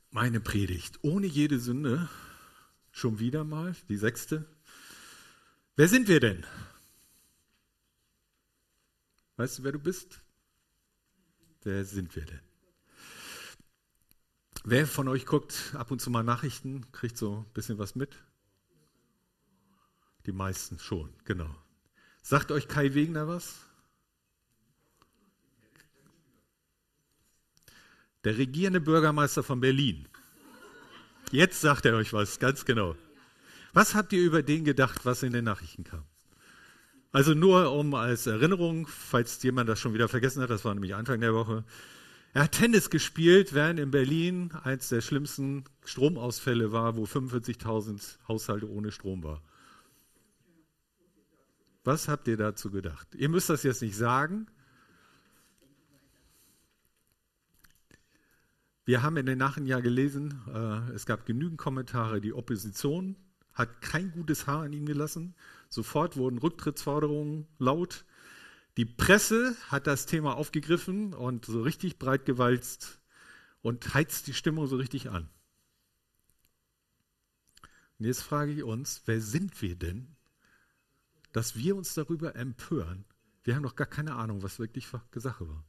Meine Predigt ohne jede Sünde, schon wieder mal, die 6. Wer sind wir denn? Weißt du, wer du bist? Wer sind wir denn? Wer von euch guckt ab und zu mal Nachrichten, kriegt so ein bisschen was mit? Die meisten schon, genau. Sagt euch Kai Wegner was? Der regierende Bürgermeister von Berlin. Jetzt sagt er euch was, ganz genau. Was habt ihr über den gedacht, was in den Nachrichten kam? Also nur um als Erinnerung, falls jemand das schon wieder vergessen hat, das war nämlich Anfang der Woche. Er hat Tennis gespielt, während in Berlin eins der schlimmsten Stromausfälle war, wo 45.000 Haushalte ohne Strom waren. Was habt ihr dazu gedacht? Ihr müsst das jetzt nicht sagen. Wir haben in den Nachrichten ja gelesen, es gab genügend Kommentare, die Opposition hat kein gutes Haar an ihm gelassen. Sofort wurden Rücktrittsforderungen laut. Die Presse hat das Thema aufgegriffen und so richtig breit gewalzt und heizt die Stimmung so richtig an. Und jetzt frage ich uns, wer sind wir denn, dass wir uns darüber empören? Wir haben doch gar keine Ahnung, was wirklich Sache war.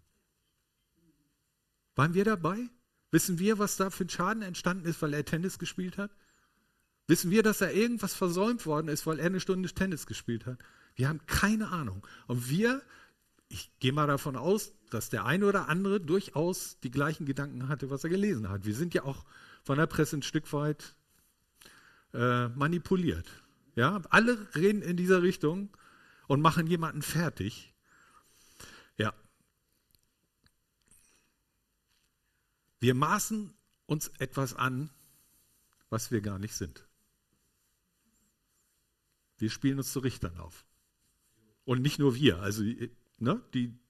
Waren wir dabei? Wissen wir, was da für ein Schaden entstanden ist, weil er Tennis gespielt hat? Wissen wir, dass da irgendwas versäumt worden ist, weil er eine Stunde Tennis gespielt hat? Wir haben keine Ahnung. Und ich gehe mal davon aus, dass der eine oder andere durchaus die gleichen Gedanken hatte, was er gelesen hat. Wir sind ja auch von der Presse ein Stück weit manipuliert. Ja? Alle reden in dieser Richtung und machen jemanden fertig. Ja. Wir maßen uns etwas an, was wir gar nicht sind. Wir spielen uns zu Richtern auf. Und nicht nur wir, also ne,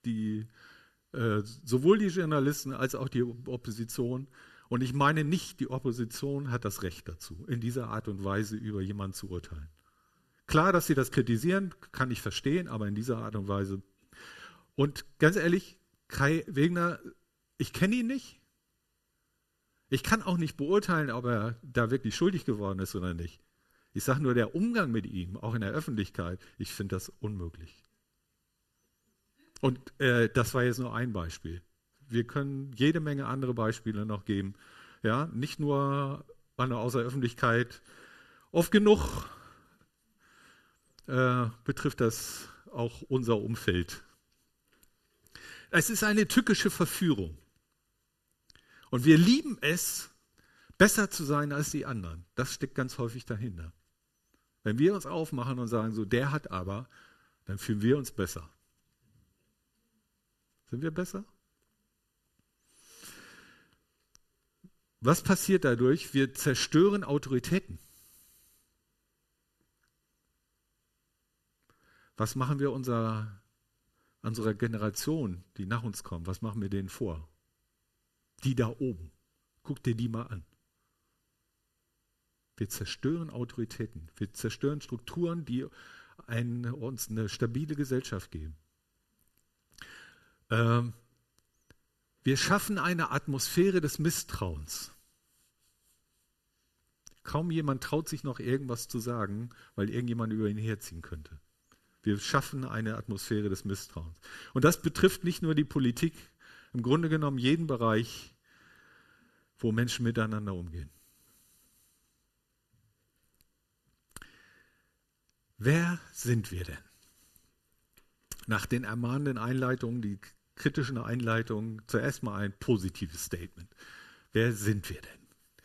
sowohl die Journalisten als auch die Opposition. Und ich meine nicht, die Opposition hat das Recht dazu, in dieser Art und Weise über jemanden zu urteilen. Klar, dass sie das kritisieren, kann ich verstehen, aber in dieser Art und Weise. Und ganz ehrlich, Kai Wegner, ich kenne ihn nicht. Ich kann auch nicht beurteilen, ob er da wirklich schuldig geworden ist oder nicht. Ich sage nur, der Umgang mit ihm, auch in der Öffentlichkeit, ich finde das unmöglich. Und das war jetzt nur ein Beispiel. Wir können jede Menge andere Beispiele noch geben. Ja, nicht nur außer Öffentlichkeit. Oft genug betrifft das auch unser Umfeld. Es ist eine tückische Verführung. Und wir lieben es, besser zu sein als die anderen. Das steckt ganz häufig dahinter. Wenn wir uns aufmachen und sagen, so der hat aber, dann fühlen wir uns besser. Sind wir besser? Was passiert dadurch? Wir zerstören Autoritäten. Was machen wir unserer Generation, die nach uns kommen, was machen wir denen vor? Die da oben. Guck dir die mal an. Wir zerstören Autoritäten. Wir zerstören Strukturen, die uns eine stabile Gesellschaft geben. Wir schaffen eine Atmosphäre des Misstrauens. Kaum jemand traut sich noch irgendwas zu sagen, weil irgendjemand über ihn herziehen könnte. Wir schaffen eine Atmosphäre des Misstrauens. Und das betrifft nicht nur die Politik, im Grunde genommen jeden Bereich, wo Menschen miteinander umgehen. Wer sind wir denn? Nach den ermahnenden Einleitungen, die kritischen Einleitungen, zuerst mal ein positives Statement. Wer sind wir denn?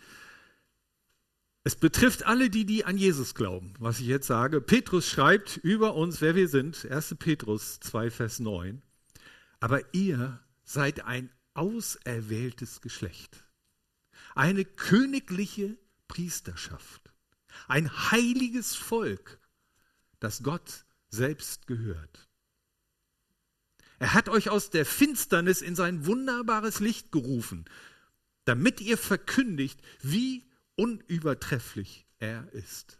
Es betrifft alle, die an Jesus glauben, was ich jetzt sage. Petrus schreibt über uns, wer wir sind, 1. Petrus 2, Vers 9. Aber ihr seid ein auserwähltes Geschlecht, eine königliche Priesterschaft, ein heiliges Volk, das Gott selbst gehört. Er hat euch aus der Finsternis in sein wunderbares Licht gerufen, damit ihr verkündigt, wie unübertrefflich er ist.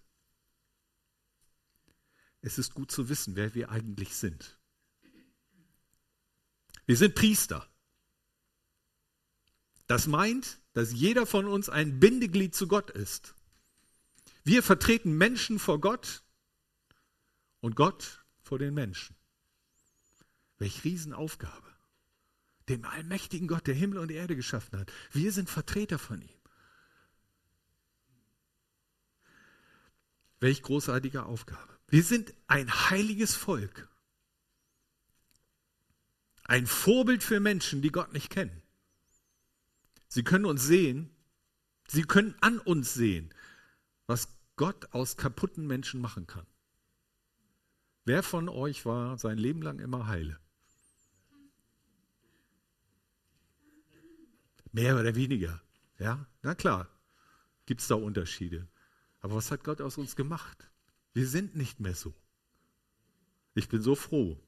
Es ist gut zu wissen, wer wir eigentlich sind. Wir sind Priester. Das meint, dass jeder von uns ein Bindeglied zu Gott ist. Wir vertreten Menschen vor Gott und Gott vor den Menschen. Welch Riesenaufgabe. Dem allmächtigen Gott, der Himmel und Erde geschaffen hat. Wir sind Vertreter von ihm. Welch großartige Aufgabe. Wir sind ein heiliges Volk. Ein Vorbild für Menschen, die Gott nicht kennen. Sie können uns sehen, sie können an uns sehen, was Gott aus kaputten Menschen machen kann. Wer von euch war sein Leben lang immer heile? Mehr oder weniger. Ja, na klar, gibt es da Unterschiede. Aber was hat Gott aus uns gemacht? Wir sind nicht mehr so. Ich bin so froh.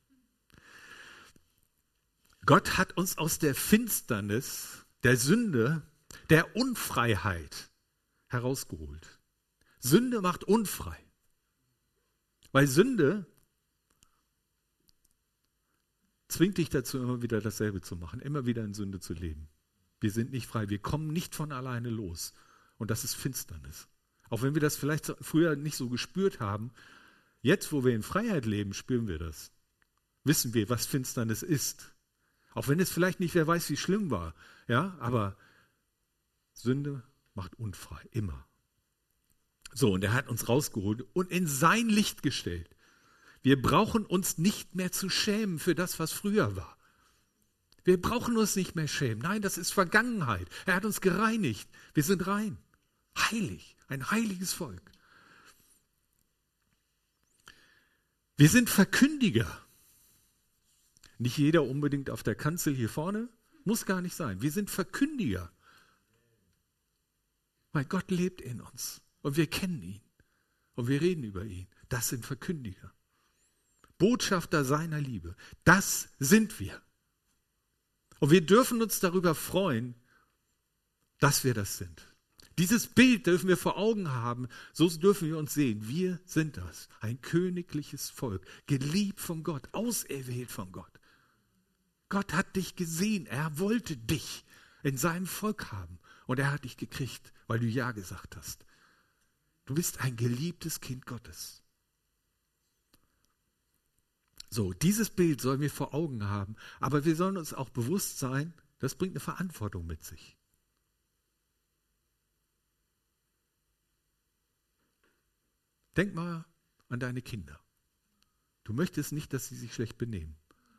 Gott hat uns aus der Finsternis, der Sünde, der Unfreiheit herausgeholt. Sünde macht unfrei. Weil Sünde zwingt dich dazu, immer wieder dasselbe zu machen, immer wieder in Sünde zu leben. Wir sind nicht frei, wir kommen nicht von alleine los. Und das ist Finsternis. Auch wenn wir das vielleicht früher nicht so gespürt haben, jetzt, wo wir in Freiheit leben, spüren wir das. Wissen wir, was Finsternis ist. Auch wenn es vielleicht nicht, wer weiß, wie schlimm war. Ja, aber Sünde macht unfrei, immer. So, und er hat uns rausgeholt und in sein Licht gestellt. Wir brauchen uns nicht mehr zu schämen für das, was früher war. Wir brauchen uns nicht mehr schämen. Nein, das ist Vergangenheit. Er hat uns gereinigt. Wir sind rein. Heilig. Ein heiliges Volk. Wir sind Verkündiger. Nicht jeder unbedingt auf der Kanzel hier vorne. Muss gar nicht sein. Wir sind Verkündiger. Weil Gott lebt in uns. Und wir kennen ihn. Und wir reden über ihn. Das sind Verkündiger. Botschafter seiner Liebe. Das sind wir. Und wir dürfen uns darüber freuen, dass wir das sind. Dieses Bild dürfen wir vor Augen haben, so dürfen wir uns sehen. Wir sind das, ein königliches Volk, geliebt von Gott, auserwählt von Gott. Gott hat dich gesehen, er wollte dich in seinem Volk haben und er hat dich gekriegt, weil du Ja gesagt hast. Du bist ein geliebtes Kind Gottes. So, dieses Bild sollen wir vor Augen haben, aber wir sollen uns auch bewusst sein, das bringt eine Verantwortung mit sich. Denk mal an deine Kinder. Du möchtest nicht, dass sie sich schlecht benehmen.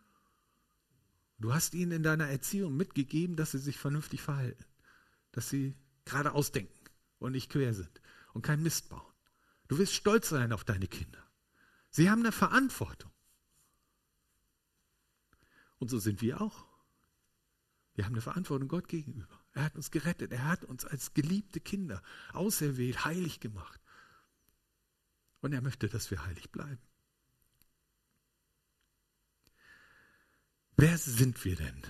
Du hast ihnen in deiner Erziehung mitgegeben, dass sie sich vernünftig verhalten, dass sie geradeaus denken und nicht quer sind und keinen Mist bauen. Du willst stolz sein auf deine Kinder. Sie haben eine Verantwortung. Und so sind wir auch. Wir haben eine Verantwortung Gott gegenüber. Er hat uns gerettet. Er hat uns als geliebte Kinder auserwählt, heilig gemacht. Und er möchte, dass wir heilig bleiben. Wer sind wir denn?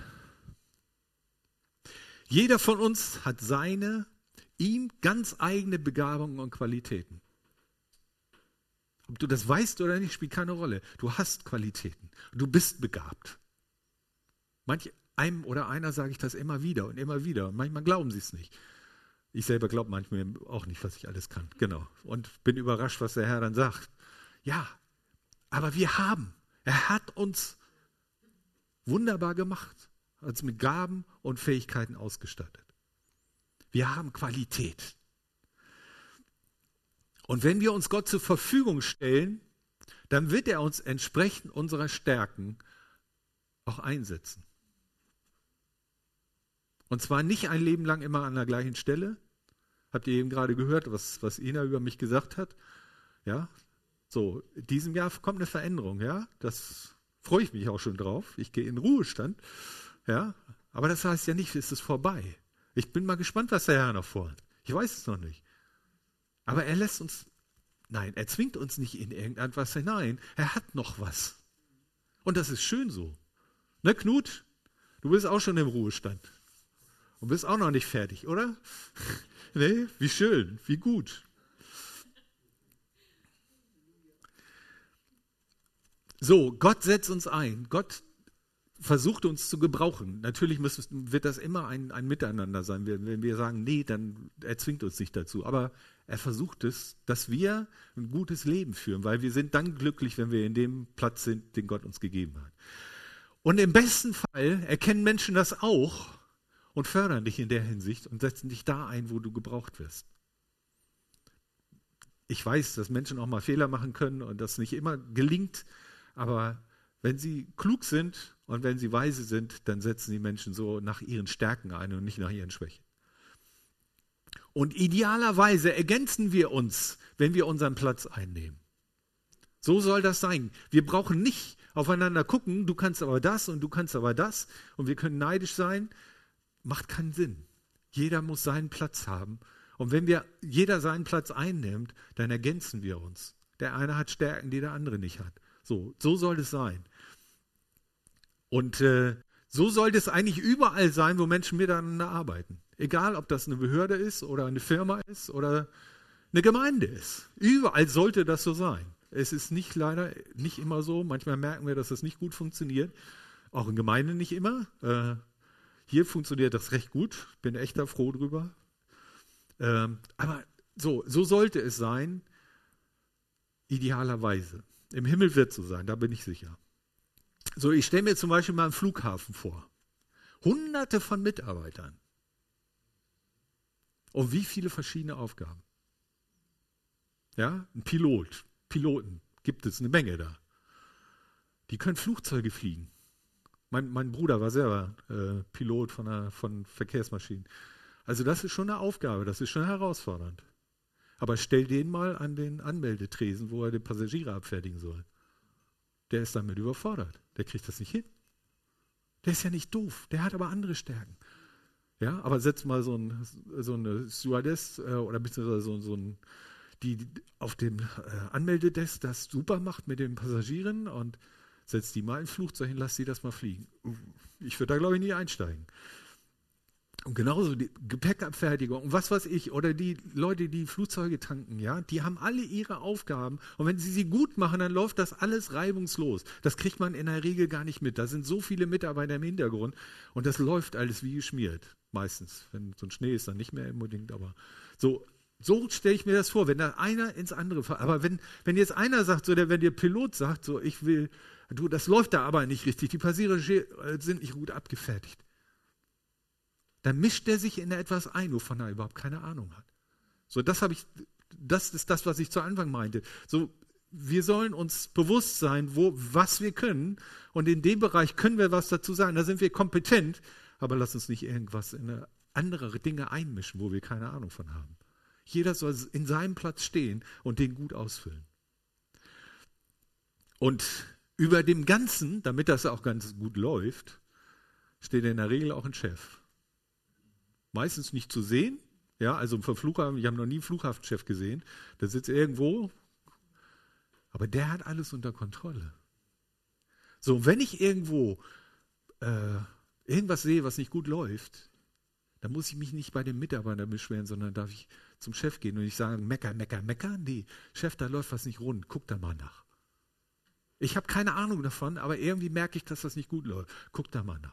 Jeder von uns hat seine, ihm ganz eigene Begabungen und Qualitäten. Ob du das weißt oder nicht, spielt keine Rolle. Du hast Qualitäten. Du bist begabt. Einem oder einer sage ich das immer wieder und immer wieder. Manchmal glauben sie es nicht. Ich selber glaube manchmal auch nicht, was ich alles kann. Genau. Und bin überrascht, was der Herr dann sagt. Ja, aber er hat uns wunderbar gemacht, uns mit Gaben und Fähigkeiten ausgestattet. Wir haben Qualität. Und wenn wir uns Gott zur Verfügung stellen, dann wird er uns entsprechend unserer Stärken auch einsetzen. Und zwar nicht ein Leben lang immer an der gleichen Stelle. Habt ihr eben gerade gehört, was Ina über mich gesagt hat? Ja, so, in diesem Jahr kommt eine Veränderung, ja, das freue ich mich auch schon drauf. Ich gehe in Ruhestand, ja, aber das heißt ja nicht, es ist vorbei. Ich bin mal gespannt, was der Herr noch vorhat. Ich weiß es noch nicht. Aber er er zwingt uns nicht in irgendetwas hinein. Er hat noch was. Und das ist schön so. Ne, Knut? Du bist auch schon im Ruhestand. Und bist auch noch nicht fertig, oder? Nee, wie schön, wie gut. So, Gott setzt uns ein. Gott versucht uns zu gebrauchen. Natürlich wird das immer ein Miteinander sein. Wenn wir sagen, nee, dann er zwingt uns nicht dazu. Aber er versucht es, dass wir ein gutes Leben führen, weil wir sind dann glücklich, wenn wir in dem Platz sind, den Gott uns gegeben hat. Und im besten Fall erkennen Menschen das auch und fördern dich in der Hinsicht und setzen dich da ein, wo du gebraucht wirst. Ich weiß, dass Menschen auch mal Fehler machen können und das nicht immer gelingt, aber wenn sie klug sind und wenn sie weise sind, dann setzen die Menschen so nach ihren Stärken ein und nicht nach ihren Schwächen. Und idealerweise ergänzen wir uns, wenn wir unseren Platz einnehmen. So soll das sein. Wir brauchen nicht aufeinander gucken, du kannst aber das und du kannst aber das und wir können neidisch sein. Macht keinen Sinn. Jeder muss seinen Platz haben. Und wenn jeder seinen Platz einnimmt, dann ergänzen wir uns. Der eine hat Stärken, die der andere nicht hat. So soll es sein. Und so sollte es eigentlich überall sein, wo Menschen miteinander arbeiten. Egal, ob das eine Behörde ist oder eine Firma ist oder eine Gemeinde ist. Überall sollte das so sein. Es ist leider nicht immer so. Manchmal merken wir, dass das nicht gut funktioniert. Auch in Gemeinden nicht immer. Hier funktioniert das recht gut. Bin echt da froh drüber. Aber so sollte es sein, idealerweise. Im Himmel wird es so sein, da bin ich sicher. So, ich stelle mir zum Beispiel mal einen Flughafen vor. Hunderte von Mitarbeitern. Und wie viele verschiedene Aufgaben. Ja, Piloten, gibt es eine Menge da. Die können Flugzeuge fliegen. Mein Bruder war selber Pilot von Verkehrsmaschinen. Also das ist schon eine Aufgabe, das ist schon herausfordernd. Aber stell den mal an den Anmeldetresen, wo er die Passagiere abfertigen soll. Der ist damit überfordert. Der kriegt das nicht hin. Der ist ja nicht doof, der hat aber andere Stärken. Ja, aber setz mal so eine Stewardess oder beziehungsweise die auf dem Anmeldedesk das super macht mit den Passagieren und setz die mal in ein Flugzeug und lass sie das mal fliegen. Ich würde da, glaube ich, nie einsteigen. Und genauso die Gepäckabfertigung und was weiß ich, oder die Leute, die Flugzeuge tanken, ja, die haben alle ihre Aufgaben und wenn sie gut machen, dann läuft das alles reibungslos. Das kriegt man in der Regel gar nicht mit. Da sind so viele Mitarbeiter im Hintergrund und das läuft alles wie geschmiert, meistens. Wenn so ein Schnee ist, dann nicht mehr unbedingt, aber so stelle ich mir das vor, wenn da einer ins andere fährt. Aber wenn jetzt einer sagt, so wenn der Pilot sagt, so das läuft da aber nicht richtig, die Passagiere sind nicht gut abgefertigt. Dann mischt er sich in etwas ein, wovon er überhaupt keine Ahnung hat. So, das ist das, was ich zu Anfang meinte. So, wir sollen uns bewusst sein, was wir können und in dem Bereich können wir was dazu sagen. Da sind wir kompetent, aber lass uns nicht irgendwas in andere Dinge einmischen, wo wir keine Ahnung von haben. Jeder soll in seinem Platz stehen und den gut ausfüllen. Und über dem Ganzen, damit das auch ganz gut läuft, steht in der Regel auch ein Chef. Meistens nicht zu sehen, ja, also vom Flughafen, ich habe noch nie einen Flughafenchef gesehen, der sitzt irgendwo, aber der hat alles unter Kontrolle. So, wenn ich irgendwo irgendwas sehe, was nicht gut läuft, dann muss ich mich nicht bei dem Mitarbeiter beschweren, sondern darf ich zum Chef gehen und nicht sagen, mecker. Nee, Chef, da läuft was nicht rund, guck da mal nach. Ich habe keine Ahnung davon, aber irgendwie merke ich, dass das nicht gut läuft. Guck da mal nach.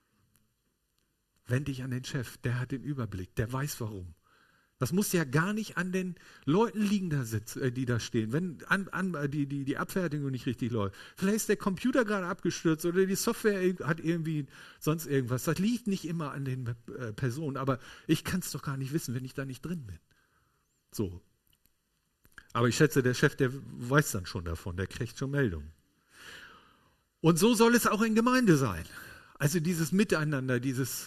Wend dich an den Chef, der hat den Überblick, der weiß warum. Das muss ja gar nicht an den Leuten liegen, die da stehen, wenn die Abfertigung nicht richtig läuft. Vielleicht ist der Computer gerade abgestürzt oder die Software hat irgendwie sonst irgendwas. Das liegt nicht immer an den Personen, aber ich kann es doch gar nicht wissen, wenn ich da nicht drin bin. So. Aber ich schätze, der Chef, der weiß dann schon davon, der kriegt schon Meldungen. Und so soll es auch in Gemeinde sein. Also dieses Miteinander,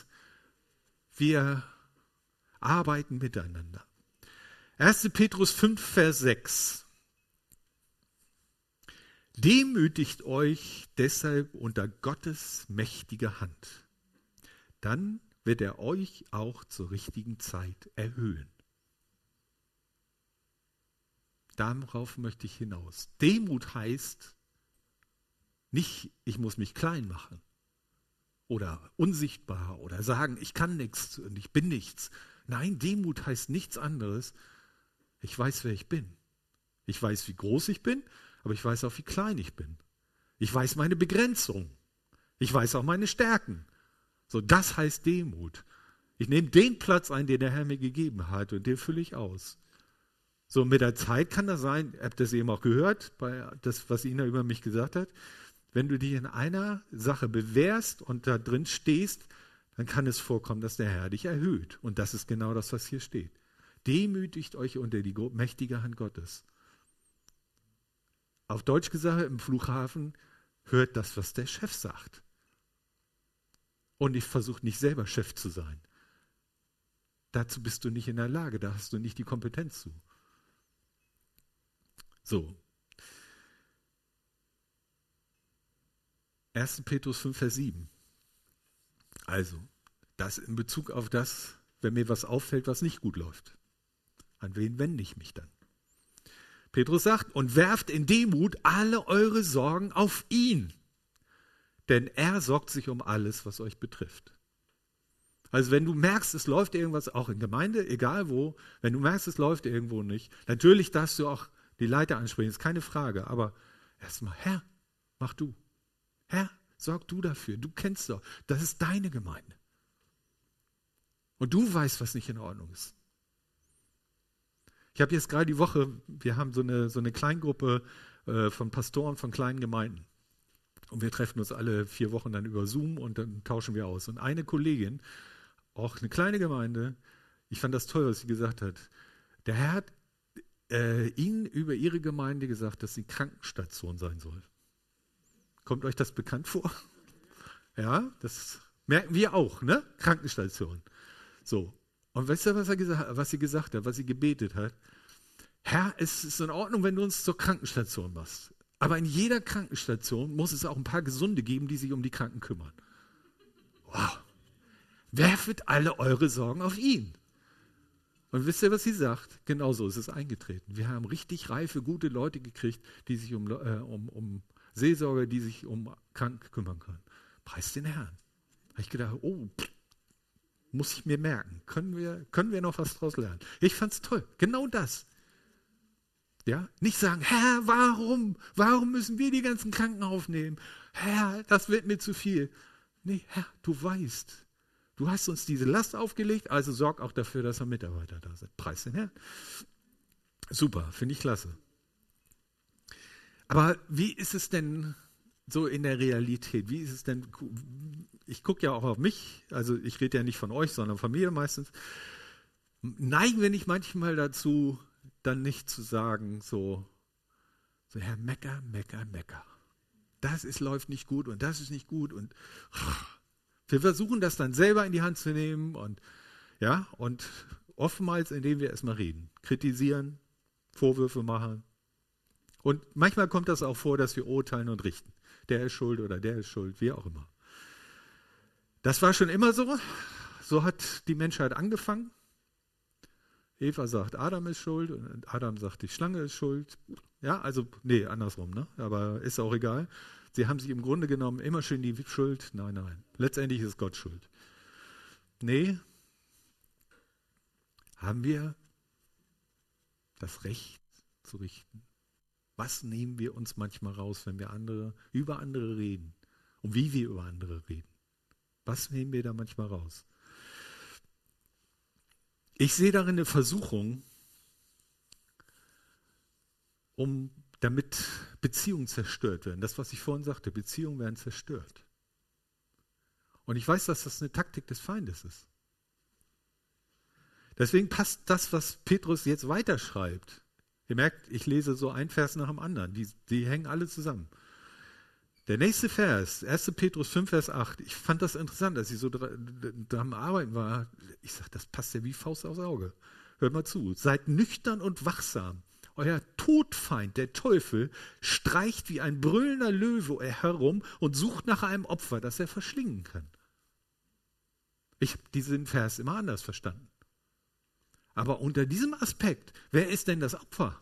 wir arbeiten miteinander. 1. Petrus 5, Vers 6. Demütigt euch deshalb unter Gottes mächtige Hand. Dann wird er euch auch zur richtigen Zeit erhöhen. Darauf möchte ich hinaus. Demut heißt nicht, ich muss mich klein machen. Oder unsichtbar oder sagen, ich kann nichts und ich bin nichts. Nein, Demut heißt nichts anderes. Ich weiß, wer ich bin. Ich weiß, wie groß ich bin, aber ich weiß auch, wie klein ich bin. Ich weiß meine Begrenzung. Ich weiß auch meine Stärken. So, das heißt Demut. Ich nehme den Platz ein, den der Herr mir gegeben hat und den fülle ich aus. So, mit der Zeit kann das sein, ihr habt das eben auch gehört, bei das, was Ina über mich gesagt hat, wenn du dich in einer Sache bewährst und da drin stehst, dann kann es vorkommen, dass der Herr dich erhöht. Und das ist genau das, was hier steht. Demütigt euch unter die mächtige Hand Gottes. Auf Deutsch gesagt, im Flughafen, hört das, was der Chef sagt. Und ich versuche nicht selber Chef zu sein. Dazu bist du nicht in der Lage, da hast du nicht die Kompetenz zu. So. 1. Petrus 5, Vers 7. Also, das in Bezug auf das, wenn mir was auffällt, was nicht gut läuft. An wen wende ich mich dann? Petrus sagt, und werft in Demut alle eure Sorgen auf ihn, denn er sorgt sich um alles, was euch betrifft. Also wenn du merkst, es läuft irgendwas, auch in Gemeinde, egal wo, wenn du merkst, es läuft irgendwo nicht, natürlich darfst du auch die Leiter ansprechen, ist keine Frage, aber erstmal, Herr, mach du. Herr, sorg du dafür, du kennst doch, das ist deine Gemeinde. Und du weißt, was nicht in Ordnung ist. Ich habe jetzt gerade die Woche, wir haben so eine Kleingruppe von Pastoren von kleinen Gemeinden. Und wir treffen uns alle 4 Wochen dann über Zoom und dann tauschen wir aus. Und eine Kollegin, auch eine kleine Gemeinde, ich fand das toll, was sie gesagt hat. Der Herr hat ihnen über ihre Gemeinde gesagt, dass sie Krankenstation sein soll. Kommt euch das bekannt vor? Ja, das merken wir auch, ne? Krankenstation. So. Und weißt du, was sie gesagt hat, was sie gebetet hat? Herr, es ist in Ordnung, wenn du uns zur Krankenstation machst. Aber in jeder Krankenstation muss es auch ein paar Gesunde geben, die sich um die Kranken kümmern. Wow. Werfet alle eure Sorgen auf ihn. Und wisst ihr, was sie sagt? Genauso ist es eingetreten. Wir haben richtig reife, gute Leute gekriegt, die sich um Seelsorger, die sich um Kranke kümmern können. Preis den Herrn. Da habe ich gedacht, oh, muss ich mir merken. Können wir noch was draus lernen? Ich fand es toll. Genau das. Ja? Nicht sagen, Herr, warum? Warum müssen wir die ganzen Kranken aufnehmen? Herr, das wird mir zu viel. Nee, Herr, du weißt, du hast uns diese Last aufgelegt, also sorg auch dafür, dass Mitarbeiter da sind. Preis den Herrn. Super, finde ich klasse. Aber wie ist es denn so in der Realität? Wie ist es denn? Ich gucke ja auch auf mich, also ich rede ja nicht von euch, sondern von mir meistens. Neigen wir nicht manchmal dazu, dann nicht zu sagen, so Herr, mecker. Das läuft nicht gut und das ist nicht gut. Und wir versuchen das dann selber in die Hand zu nehmen und oftmals, indem wir erstmal reden, kritisieren, Vorwürfe machen. Und manchmal kommt das auch vor, dass wir urteilen und richten. Der ist schuld oder der ist schuld, wie auch immer. Das war schon immer so. So hat die Menschheit angefangen. Eva sagt, Adam ist schuld und Adam sagt, die Schlange ist schuld. Ja, also, nee, andersrum, ne? Aber ist auch egal. Sie haben sich im Grunde genommen immer schön die Schuld. Nein. Letztendlich ist Gott schuld. Nee. Haben wir das Recht zu richten? Was nehmen wir uns manchmal raus, wenn wir über andere reden? Und wie wir über andere reden? Was nehmen wir da manchmal raus? Ich sehe darin eine Versuchung, damit Beziehungen zerstört werden. Das, was ich vorhin sagte, Beziehungen werden zerstört. Und ich weiß, dass das eine Taktik des Feindes ist. Deswegen passt das, was Petrus jetzt weiterschreibt. Ihr merkt, ich lese so ein Vers nach dem anderen. Die hängen alle zusammen. Der nächste Vers, 1. Petrus 5, Vers 8. Ich fand das interessant, als ich so da am Arbeiten war. Ich sage, das passt ja wie Faust aufs Auge. Hört mal zu. Seid nüchtern und wachsam. Euer Todfeind, der Teufel, streicht wie ein brüllender Löwe herum und sucht nach einem Opfer, das er verschlingen kann. Ich habe diesen Vers immer anders verstanden. Aber unter diesem Aspekt, wer ist denn das Opfer?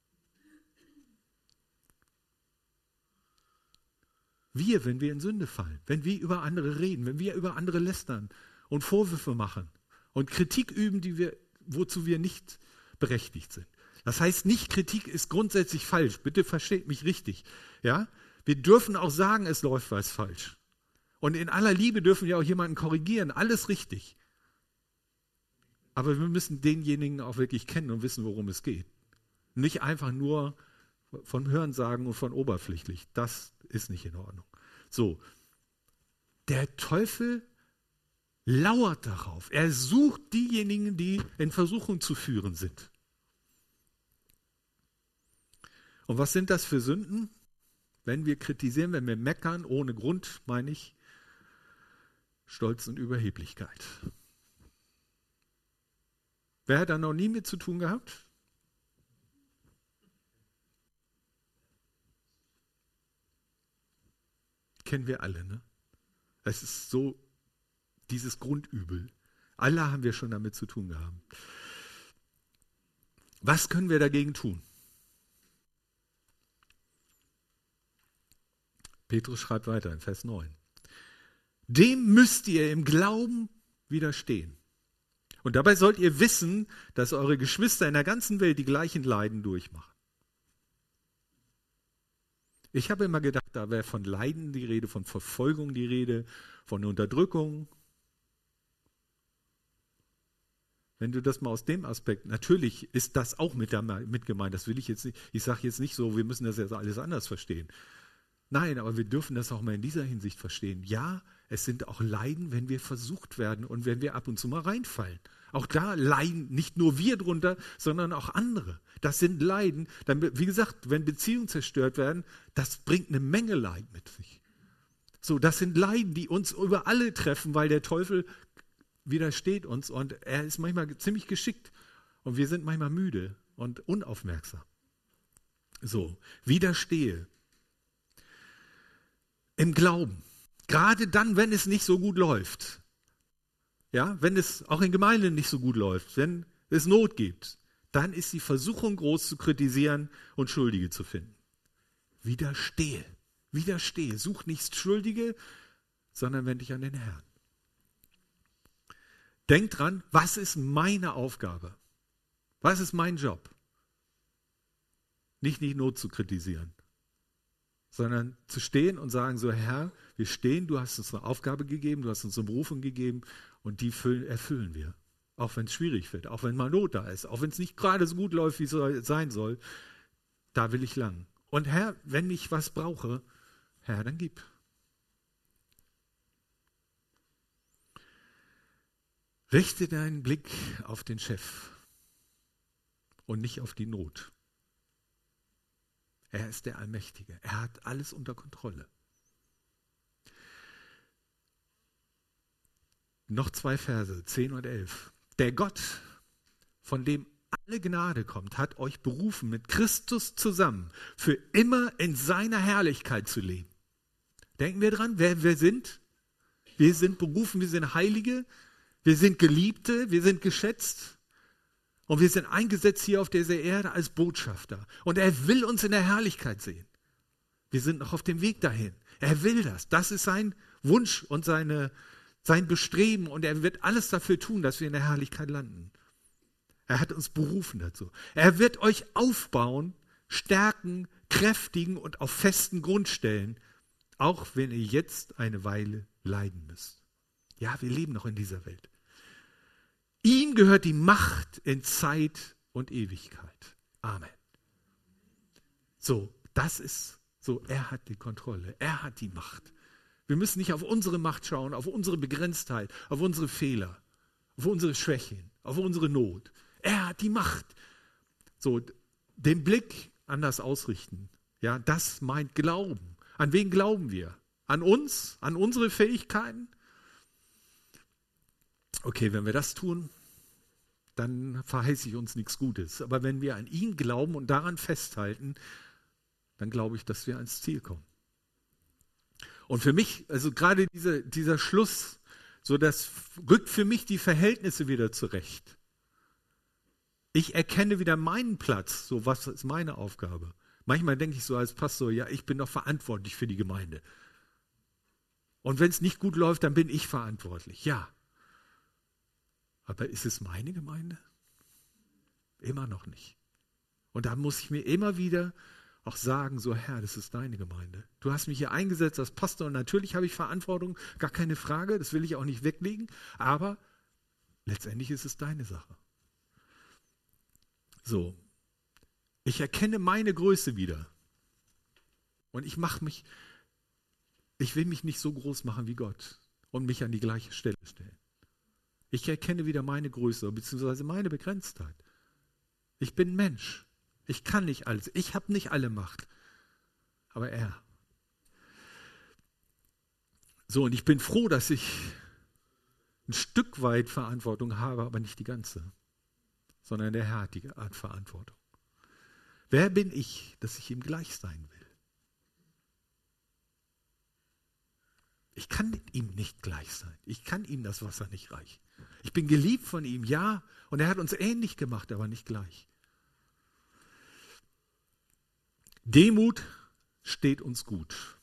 Wir, wenn wir in Sünde fallen, wenn wir über andere reden, wenn wir über andere lästern und Vorwürfe machen und Kritik üben, wozu wir nicht berechtigt sind. Das heißt nicht, Kritik ist grundsätzlich falsch. Bitte versteht mich richtig. Ja? Wir dürfen auch sagen, es läuft was falsch. Und in aller Liebe dürfen wir auch jemanden korrigieren, alles richtig. Aber wir müssen denjenigen auch wirklich kennen und wissen, worum es geht. Nicht einfach nur von Hörensagen und von oberflächlich. Das ist nicht in Ordnung. So, der Teufel lauert darauf. Er sucht diejenigen, die in Versuchung zu führen sind. Und was sind das für Sünden? Wenn wir kritisieren, wenn wir meckern, ohne Grund, meine ich, Stolz und Überheblichkeit. Wer hat da noch nie mit zu tun gehabt? Kennen wir alle, ne? Es ist so dieses Grundübel. Alle haben wir schon damit zu tun gehabt. Was können wir dagegen tun? Petrus schreibt weiter in Vers 9. Dem müsst ihr im Glauben widerstehen. Und dabei sollt ihr wissen, dass eure Geschwister in der ganzen Welt die gleichen Leiden durchmachen. Ich habe immer gedacht, da wäre von Leiden die Rede, von Verfolgung die Rede, von Unterdrückung. Wenn du das mal aus dem Aspekt, natürlich ist das auch mit gemeint, das will ich jetzt nicht, ich sage jetzt nicht so, wir müssen das jetzt alles anders verstehen. Nein, aber wir dürfen das auch mal in dieser Hinsicht verstehen. Ja, es sind auch Leiden, wenn wir versucht werden und wenn wir ab und zu mal reinfallen. Auch da leiden nicht nur wir drunter, sondern auch andere. Das sind Leiden. Dann, wie gesagt, wenn Beziehungen zerstört werden, das bringt eine Menge Leid mit sich. So, das sind Leiden, die uns über alle treffen, weil der Teufel widersteht uns und er ist manchmal ziemlich geschickt und wir sind manchmal müde und unaufmerksam. So, widerstehe. Im Glauben. Gerade dann, wenn es nicht so gut läuft. Ja, wenn es auch in Gemeinden nicht so gut läuft, wenn es Not gibt, dann ist die Versuchung groß zu kritisieren und Schuldige zu finden. Widerstehe. Widerstehe. Such nicht Schuldige, sondern wende dich an den Herrn. Denk dran, was ist meine Aufgabe? Was ist mein Job? Nicht Not zu kritisieren, sondern zu stehen und sagen so, Herr, wir stehen, du hast uns eine Aufgabe gegeben, du hast uns eine Berufung gegeben und die erfüllen wir. Auch wenn es schwierig wird, auch wenn mal Not da ist, auch wenn es nicht gerade so gut läuft, wie es sein soll, da will ich lang. Und Herr, wenn ich was brauche, Herr, dann gib. Richte deinen Blick auf den Chef und nicht auf die Not. Er ist der Allmächtige. Er hat alles unter Kontrolle. Noch 2 Verse, 10 und 11. Der Gott, von dem alle Gnade kommt, hat euch berufen, mit Christus zusammen für immer in seiner Herrlichkeit zu leben. Denken wir dran, wer wir sind? Wir sind berufen, wir sind Heilige, wir sind Geliebte, wir sind geschätzt und wir sind eingesetzt hier auf dieser Erde als Botschafter. Und er will uns in der Herrlichkeit sehen. Wir sind noch auf dem Weg dahin. Er will das. Das ist sein Wunsch und sein Bestreben und er wird alles dafür tun, dass wir in der Herrlichkeit landen. Er hat uns berufen dazu. Er wird euch aufbauen, stärken, kräftigen und auf festen Grund stellen, auch wenn ihr jetzt eine Weile leiden müsst. Ja, wir leben noch in dieser Welt. Ihm gehört die Macht in Zeit und Ewigkeit. Amen. So, das ist so, er hat die Kontrolle, er hat die Macht. Wir müssen nicht auf unsere Macht schauen, auf unsere Begrenztheit, auf unsere Fehler, auf unsere Schwächen, auf unsere Not. Er hat die Macht. So, den Blick anders ausrichten. Ja, das meint Glauben. An wen glauben wir? An uns? An unsere Fähigkeiten? Okay, wenn wir das tun, dann verheiße ich uns nichts Gutes. Aber wenn wir an ihn glauben und daran festhalten, dann glaube ich, dass wir ans Ziel kommen. Und für mich, also gerade dieser Schluss, so das rückt für mich die Verhältnisse wieder zurecht. Ich erkenne wieder meinen Platz, so was ist meine Aufgabe. Manchmal denke ich so als Pastor, ja, ich bin doch verantwortlich für die Gemeinde. Und wenn es nicht gut läuft, dann bin ich verantwortlich, ja. Aber ist es meine Gemeinde? Immer noch nicht. Und da muss ich mir immer wieder auch sagen, so Herr, das ist deine Gemeinde. Du hast mich hier eingesetzt als Pastor und natürlich habe ich Verantwortung, gar keine Frage, das will ich auch nicht weglegen, aber letztendlich ist es deine Sache. So, ich erkenne meine Größe wieder und ich will mich nicht so groß machen wie Gott und mich an die gleiche Stelle stellen. Ich erkenne wieder meine Größe bzw. meine Begrenztheit. Ich bin Mensch. Ich kann nicht alles. Ich habe nicht alle Macht. Aber er. So, und ich bin froh, dass ich ein Stück weit Verantwortung habe, aber nicht die ganze. Sondern der Herr hat die Art Verantwortung. Wer bin ich, dass ich ihm gleich sein will? Ich kann ihm nicht gleich sein. Ich kann ihm das Wasser nicht reichen. Ich bin geliebt von ihm, ja, und er hat uns ähnlich gemacht, aber nicht gleich. Demut steht uns gut.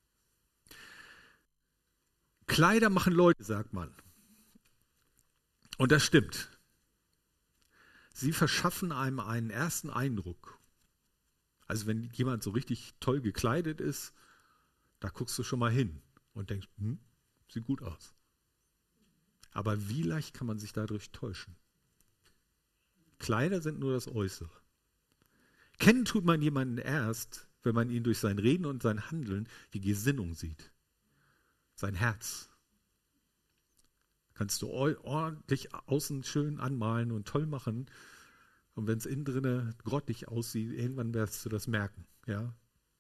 Kleider machen Leute, sagt man. Und das stimmt. Sie verschaffen einem einen ersten Eindruck. Also wenn jemand so richtig toll gekleidet ist, da guckst du schon mal hin und denkst, sieht gut aus. Aber wie leicht kann man sich dadurch täuschen? Kleider sind nur das Äußere. Kennen tut man jemanden erst, wenn man ihn durch sein Reden und sein Handeln die Gesinnung sieht. Sein Herz. Kannst du ordentlich außen schön anmalen und toll machen. Und wenn es innen drinne grottig aussieht, irgendwann wirst du das merken. Ja?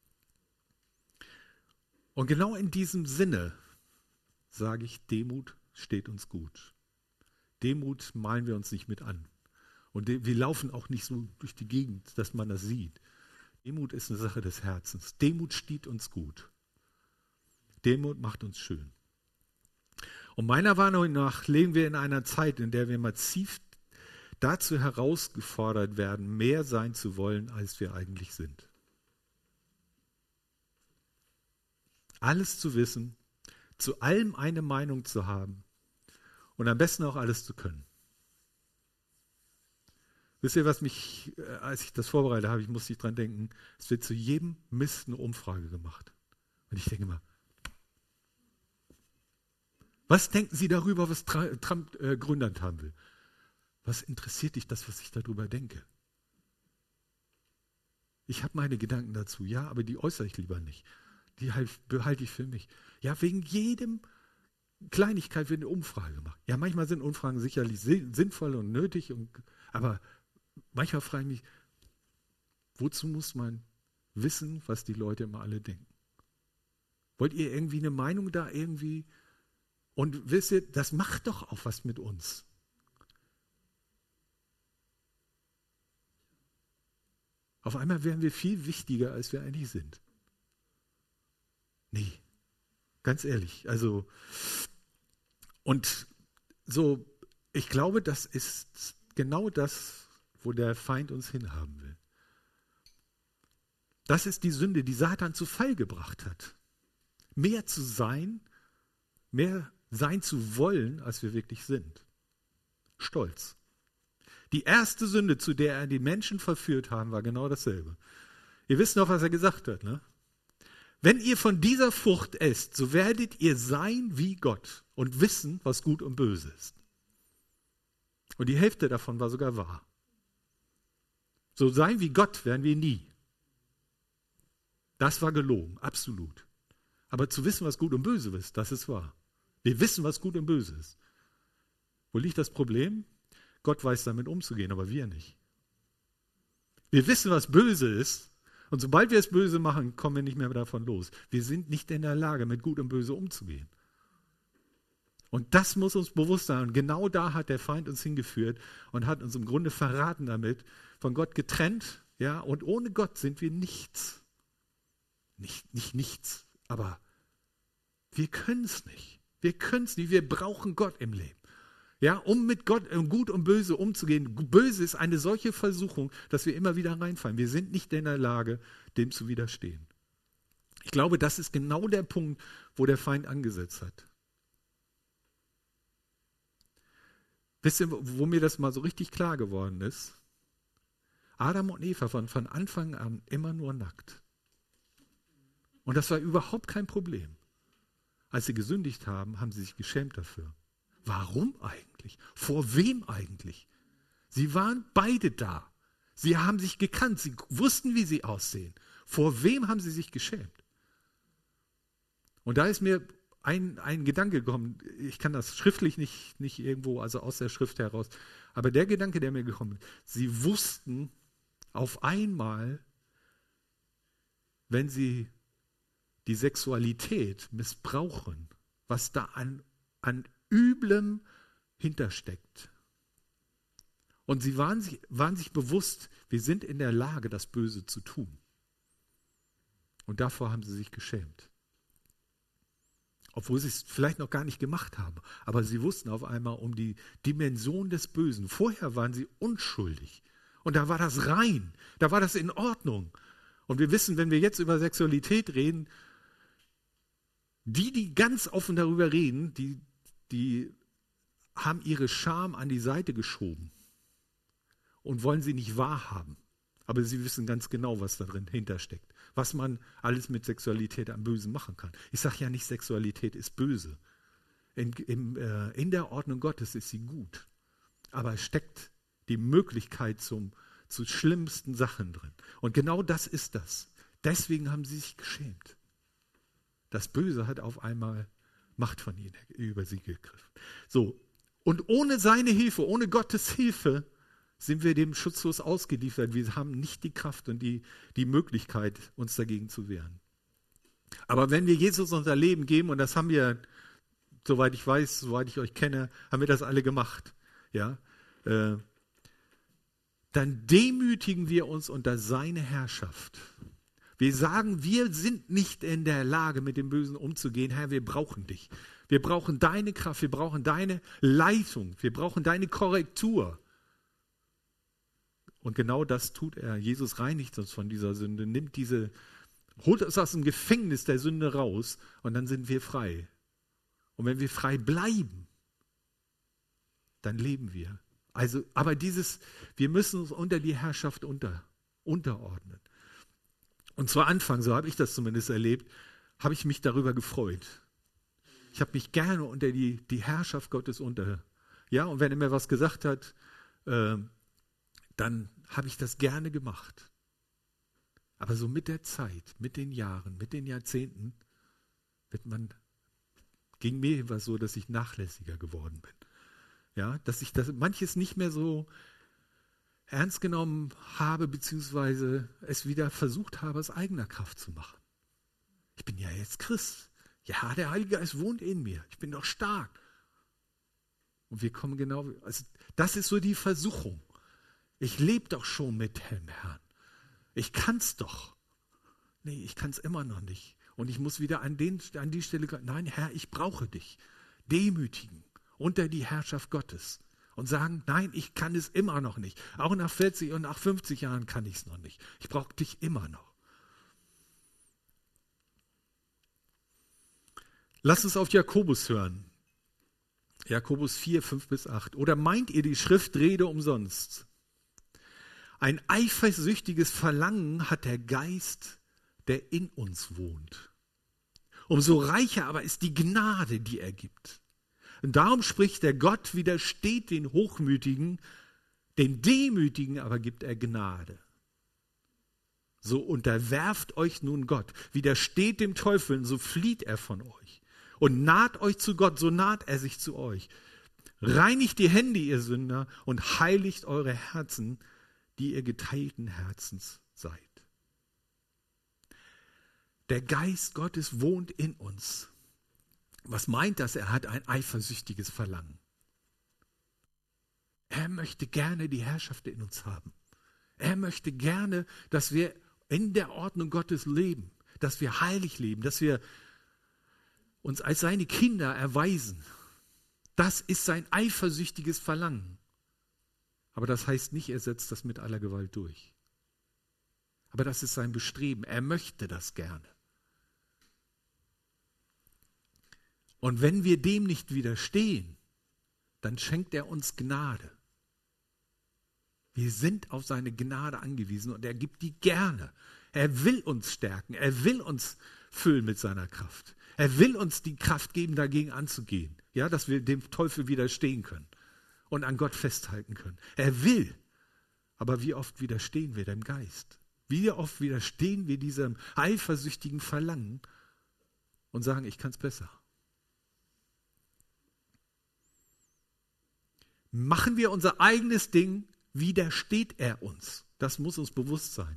Und genau in diesem Sinne sage ich, Demut steht uns gut. Demut malen wir uns nicht mit an. Und wir laufen auch nicht so durch die Gegend, dass man das sieht. Demut ist eine Sache des Herzens. Demut steht uns gut. Demut macht uns schön. Und meiner Wahrnehmung nach leben wir in einer Zeit, in der wir massiv dazu herausgefordert werden, mehr sein zu wollen, als wir eigentlich sind. Alles zu wissen, zu allem eine Meinung zu haben und am besten auch alles zu können. Wisst ihr, was mich, als ich das vorbereitet habe, musste ich dran denken, es wird zu jedem Mist eine Umfrage gemacht. Und ich denke immer, was denken Sie darüber, was Trump Grönland haben will? Was interessiert dich das, was ich darüber denke? Ich habe meine Gedanken dazu, ja, aber die äußere ich lieber nicht. Die behalte ich für mich. Ja, wegen jedem Kleinigkeit wird eine Umfrage gemacht. Ja, manchmal sind Umfragen sicherlich sinnvoll und nötig, aber manchmal frage ich mich, wozu muss man wissen, was die Leute immer alle denken? Wollt ihr irgendwie eine Meinung da irgendwie? Und wisst ihr, das macht doch auch was mit uns. Auf einmal werden wir viel wichtiger, als wir eigentlich sind. Nee, ganz ehrlich. Also, und so, ich glaube, das ist genau das, wo der Feind uns hinhaben will. Das ist die Sünde, die Satan zu Fall gebracht hat. Mehr zu sein, mehr sein zu wollen, als wir wirklich sind. Stolz. Die erste Sünde, zu der er die Menschen verführt haben, war genau dasselbe. Ihr wisst noch, was er gesagt hat, ne? Wenn ihr von dieser Frucht esst, so werdet ihr sein wie Gott und wissen, was gut und böse ist. Und die Hälfte davon war sogar wahr. So sein wie Gott werden wir nie. Das war gelogen, absolut. Aber zu wissen, was gut und böse ist, das ist wahr. Wir wissen, was gut und böse ist. Wo liegt das Problem? Gott weiß damit umzugehen, aber wir nicht. Wir wissen, was böse ist. Und sobald wir es böse machen, kommen wir nicht mehr davon los. Wir sind nicht in der Lage, mit Gut und Böse umzugehen. Und das muss uns bewusst sein. Und genau da hat der Feind uns hingeführt und hat uns im Grunde verraten damit, von Gott getrennt. Ja, und ohne Gott sind wir nichts. Nicht nichts, aber wir können es nicht. Wir können es nicht. Wir brauchen Gott im Leben. Ja, um mit Gott Gut und Böse umzugehen. Böse ist eine solche Versuchung, dass wir immer wieder reinfallen. Wir sind nicht in der Lage, dem zu widerstehen. Ich glaube, das ist genau der Punkt, wo der Feind angesetzt hat. Wisst ihr, wo mir das mal so richtig klar geworden ist? Adam und Eva waren von Anfang an immer nur nackt. Und das war überhaupt kein Problem. Als sie gesündigt haben, haben sie sich geschämt dafür. Warum eigentlich? Vor wem eigentlich? Sie waren beide da. Sie haben sich gekannt. Sie wussten, wie sie aussehen. Vor wem haben sie sich geschämt? Und da ist mir ein Gedanke gekommen. Ich kann das schriftlich nicht irgendwo, also aus der Schrift heraus. Aber der Gedanke, der mir gekommen ist, sie wussten auf einmal, wenn sie die Sexualität missbrauchen, was da an Üblem hintersteckt. Und sie waren sich bewusst, wir sind in der Lage, das Böse zu tun. Und davor haben sie sich geschämt. Obwohl sie es vielleicht noch gar nicht gemacht haben. Aber sie wussten auf einmal um die Dimension des Bösen. Vorher waren sie unschuldig. Und da war das rein. Da war das in Ordnung. Und wir wissen, wenn wir jetzt über Sexualität reden, die ganz offen darüber reden, die haben ihre Scham an die Seite geschoben und wollen sie nicht wahrhaben. Aber sie wissen ganz genau, was da drin hintersteckt. Was man alles mit Sexualität am Bösen machen kann. Ich sage ja nicht, Sexualität ist böse. In der Ordnung Gottes ist sie gut. Aber es steckt die Möglichkeit zu schlimmsten Sachen drin. Und genau das ist das. Deswegen haben sie sich geschämt. Das Böse hat auf einmal Macht von ihnen über sie gegriffen. So, und ohne seine Hilfe, ohne Gottes Hilfe, sind wir dem schutzlos ausgeliefert. Wir haben nicht die Kraft und die Möglichkeit, uns dagegen zu wehren. Aber wenn wir Jesus unser Leben geben, und das haben wir, soweit ich weiß, soweit ich euch kenne, haben wir das alle gemacht, ja, dann demütigen wir uns unter seine Herrschaft. Wir sagen, wir sind nicht in der Lage, mit dem Bösen umzugehen. Herr, wir brauchen dich. Wir brauchen deine Kraft, wir brauchen deine Leitung, wir brauchen deine Korrektur. Und genau das tut er. Jesus reinigt uns von dieser Sünde, holt uns aus dem Gefängnis der Sünde raus und dann sind wir frei. Und wenn wir frei bleiben, dann leben wir. Also, aber wir müssen uns unter die Herrschaft unterordnen. Und zu Anfang, so habe ich das zumindest erlebt, habe ich mich darüber gefreut. Ich habe mich gerne unter die Herrschaft Gottes ja, und wenn er mir was gesagt hat, dann habe ich das gerne gemacht. Aber so mit der Zeit, mit den Jahren, mit den Jahrzehnten, ging mir etwas so, dass ich nachlässiger geworden bin. Ja, dass ich das manches nicht mehr so ernst genommen habe, beziehungsweise es wieder versucht habe, aus eigener Kraft zu machen. Ich bin ja jetzt Christ. Ja, der Heilige Geist wohnt in mir. Ich bin doch stark. Und wir kommen also das ist so die Versuchung. Ich lebe doch schon mit dem Herrn. Ich kann es doch. Nee, ich kann es immer noch nicht. Und ich muss wieder an die Stelle, nein, Herr, ich brauche dich. Demütigen unter die Herrschaft Gottes. Und sagen, nein, ich kann es immer noch nicht. Auch nach 40 und nach 50 Jahren kann ich es noch nicht. Ich brauche dich immer noch. Lass uns auf Jakobus hören. Jakobus 4, 5-8. Oder meint ihr, die Schrift rede umsonst? Ein eifersüchtiges Verlangen hat der Geist, der in uns wohnt. Umso reicher aber ist die Gnade, die er gibt. Und darum spricht der Gott, widersteht den Hochmütigen, den Demütigen aber gibt er Gnade. So unterwerft euch nun Gott, widersteht dem Teufel, so flieht er von euch. Und naht euch zu Gott, so naht er sich zu euch. Reinigt die Hände, ihr Sünder, und heiligt eure Herzen, die ihr geteilten Herzens seid. Der Geist Gottes wohnt in uns. Was meint das? Er hat ein eifersüchtiges Verlangen. Er möchte gerne die Herrschaft in uns haben. Er möchte gerne, dass wir in der Ordnung Gottes leben, dass wir heilig leben, dass wir uns als seine Kinder erweisen. Das ist sein eifersüchtiges Verlangen. Aber das heißt nicht, er setzt das mit aller Gewalt durch. Aber das ist sein Bestreben. Er möchte das gerne. Und wenn wir dem nicht widerstehen, dann schenkt er uns Gnade. Wir sind auf seine Gnade angewiesen und er gibt die gerne. Er will uns stärken, er will uns füllen mit seiner Kraft. Er will uns die Kraft geben, dagegen anzugehen, ja, dass wir dem Teufel widerstehen können und an Gott festhalten können. Er will, aber wie oft widerstehen wir dem Geist? Wie oft widerstehen wir diesem eifersüchtigen Verlangen und sagen, ich kann es besser? Machen wir unser eigenes Ding, widersteht er uns. Das muss uns bewusst sein.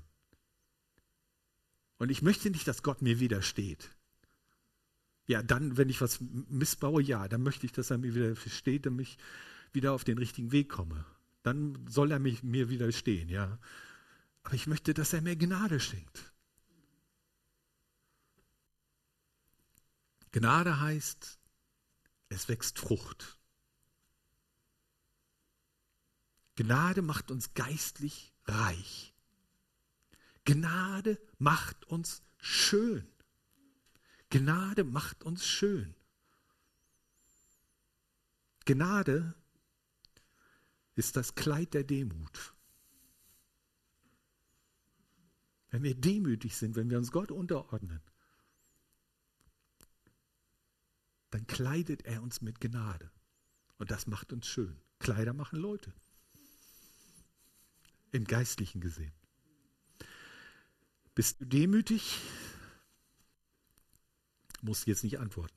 Und ich möchte nicht, dass Gott mir widersteht. Ja, dann, wenn ich was missbaue, ja, dann möchte ich, dass er mir widersteht, damit ich wieder auf den richtigen Weg komme. Dann soll er mir widerstehen, ja. Aber ich möchte, dass er mir Gnade schenkt. Gnade heißt, es wächst Frucht. Gnade macht uns geistlich reich. Gnade macht uns schön. Gnade macht uns schön. Gnade ist das Kleid der Demut. Wenn wir demütig sind, wenn wir uns Gott unterordnen, dann kleidet er uns mit Gnade. Und das macht uns schön. Kleider machen Leute. Im Geistlichen gesehen. Bist du demütig? Musst jetzt nicht antworten.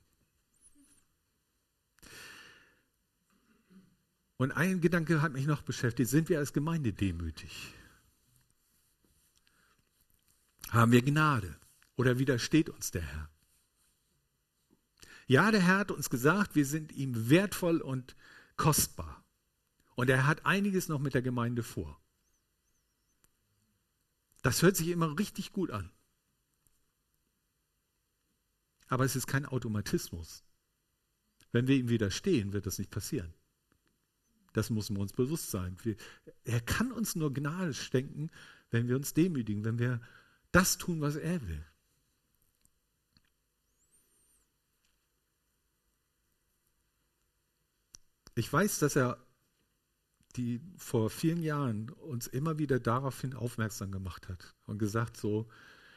Und ein Gedanke hat mich noch beschäftigt. Sind wir als Gemeinde demütig? Haben wir Gnade? Oder widersteht uns der Herr? Ja, der Herr hat uns gesagt, wir sind ihm wertvoll und kostbar. Und er hat einiges noch mit der Gemeinde vor. Das hört sich immer richtig gut an. Aber es ist kein Automatismus. Wenn wir ihm widerstehen, wird das nicht passieren. Das müssen wir uns bewusst sein. Er kann uns nur Gnade schenken, wenn wir uns demütigen, wenn wir das tun, was er will. Ich weiß, dass er vor vielen Jahren uns immer wieder daraufhin aufmerksam gemacht hat und gesagt so,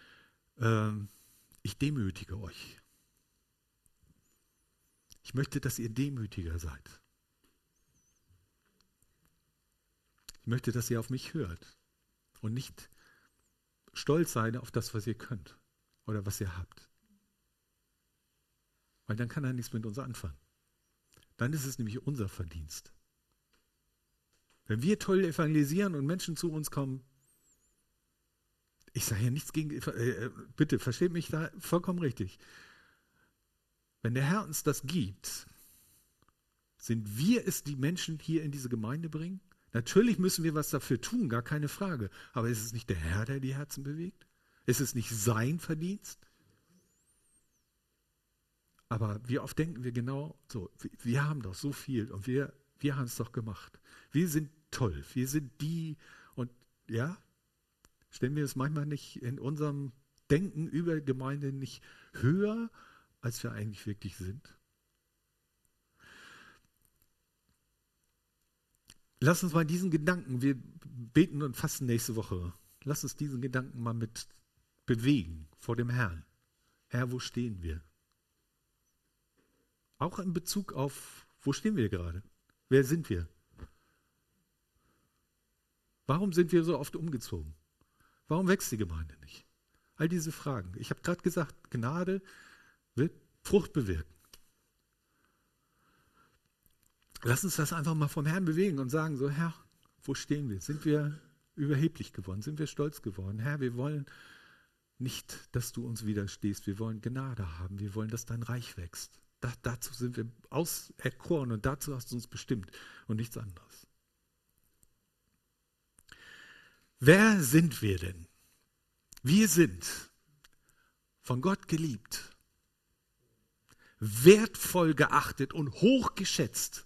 ich demütige euch. Ich möchte, dass ihr demütiger seid. Ich möchte, dass ihr auf mich hört und nicht stolz seid auf das, was ihr könnt oder was ihr habt. Weil dann kann er nichts mit uns anfangen. Dann ist es nämlich unser Verdienst. Wenn wir toll evangelisieren und Menschen zu uns kommen, ich sage ja nichts gegen, bitte versteht mich da vollkommen richtig. Wenn der Herr uns das gibt, sind wir es, die Menschen hier in diese Gemeinde bringen? Natürlich müssen wir was dafür tun, gar keine Frage. Aber ist es nicht der Herr, der die Herzen bewegt? Ist es nicht sein Verdienst? Aber wie oft denken wir genau so, wir haben doch so viel und wir haben es doch gemacht. Wir sind toll, wir sind die und ja, stellen wir es manchmal nicht in unserem Denken über Gemeinde nicht höher, als wir eigentlich wirklich sind? Lass uns mal diesen Gedanken, wir beten und fasten nächste Woche, lass uns diesen Gedanken mal mit bewegen vor dem Herrn. Herr, wo stehen wir? Auch in Bezug auf, wo stehen wir gerade? Wer sind wir? Warum sind wir so oft umgezogen? Warum wächst die Gemeinde nicht? All diese Fragen. Ich habe gerade gesagt, Gnade wird Frucht bewirken. Lass uns das einfach mal vom Herrn bewegen und sagen so, Herr, wo stehen wir? Sind wir überheblich geworden? Sind wir stolz geworden? Herr, wir wollen nicht, dass du uns widerstehst. Wir wollen Gnade haben. Wir wollen, dass dein Reich wächst. Dazu sind wir auserkoren und dazu hast du uns bestimmt und nichts anderes. Wer sind wir denn? Wir sind von Gott geliebt, wertvoll geachtet und hochgeschätzt.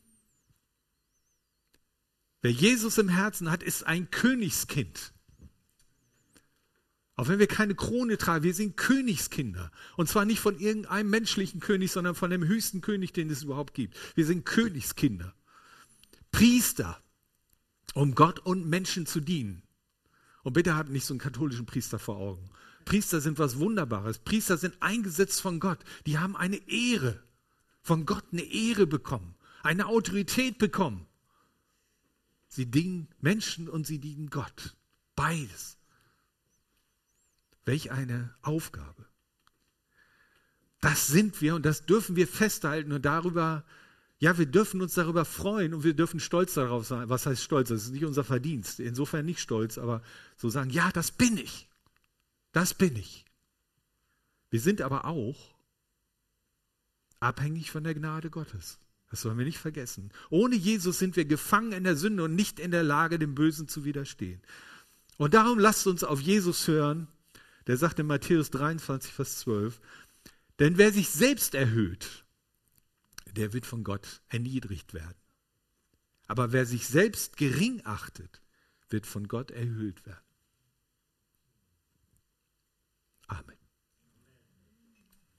Wer Jesus im Herzen hat, ist ein Königskind. Auch wenn wir keine Krone tragen, wir sind Königskinder. Und zwar nicht von irgendeinem menschlichen König, sondern von dem höchsten König, den es überhaupt gibt. Wir sind Königskinder, Priester, um Gott und Menschen zu dienen. Und bitte habt nicht so einen katholischen Priester vor Augen. Priester sind was Wunderbares. Priester sind eingesetzt von Gott. Die haben eine Ehre, von Gott eine Ehre bekommen, eine Autorität bekommen. Sie dienen Menschen und sie dienen Gott. Beides. Welch eine Aufgabe. Das sind wir und das dürfen wir festhalten und darüber, ja, wir dürfen uns darüber freuen und wir dürfen stolz darauf sein. Was heißt stolz? Das ist nicht unser Verdienst. Insofern nicht stolz, aber so sagen, ja, das bin ich. Das bin ich. Wir sind aber auch abhängig von der Gnade Gottes. Das sollen wir nicht vergessen. Ohne Jesus sind wir gefangen in der Sünde und nicht in der Lage, dem Bösen zu widerstehen. Und darum lasst uns auf Jesus hören. Der sagt in Matthäus 23, Vers 12, denn wer sich selbst erhöht, der wird von Gott erniedrigt werden. Aber wer sich selbst gering achtet, wird von Gott erhöht werden. Amen.